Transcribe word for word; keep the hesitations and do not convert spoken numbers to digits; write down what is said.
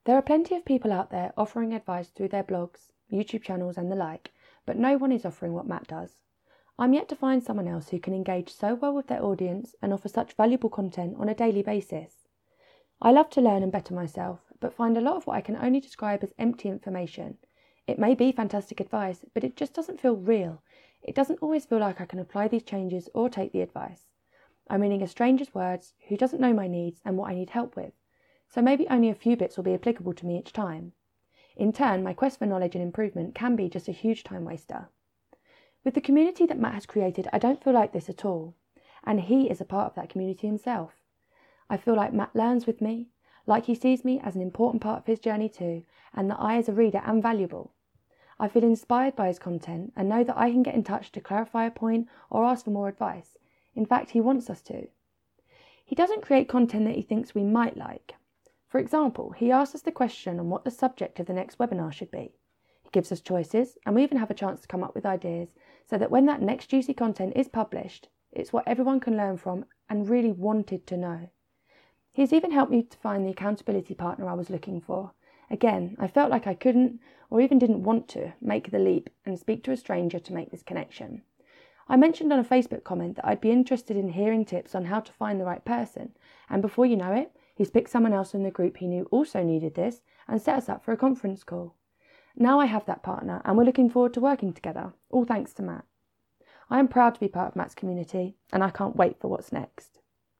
There are plenty of people out there offering advice through their blogs, YouTube channels and the like, but no one is offering what Matt does. I'm yet to find someone else who can engage so well with their audience and offer such valuable content on a daily basis. I love to learn and better myself, but find a lot of what I can only describe as empty information. It may be fantastic advice, but it just doesn't feel real. It doesn't always feel like I can apply these changes or take the advice. I'm reading a stranger's words who doesn't know my needs and what I need help with, so maybe only a few bits will be applicable to me each time. In turn, my quest for knowledge and improvement can be just a huge time waster. With the community that Matt has created, I don't feel like this at all, and he is a part of that community himself. I feel like Matt learns with me, like he sees me as an important part of his journey too, and that I as a reader am valuable. I feel inspired by his content and know that I can get in touch to clarify a point or ask for more advice. In fact, he wants us to. He doesn't create content that he thinks we might like. For example, he asks us the question on what the subject of the next webinar should be. He gives us choices, and we even have a chance to come up with ideas, so that when that next juicy content is published, it's what everyone can learn from and really wanted to know. He's even helped me to find the accountability partner I was looking for. Again, I felt like I couldn't, or even didn't want to, make the leap and speak to a stranger to make this connection. I mentioned on a Facebook comment that I'd be interested in hearing tips on how to find the right person, and before you know it, he's picked someone else in the group he knew also needed this and set us up for a conference call. Now I have that partner, and we're looking forward to working together, all thanks to Matt. I am proud to be part of Matt's community, and I can't wait for what's next.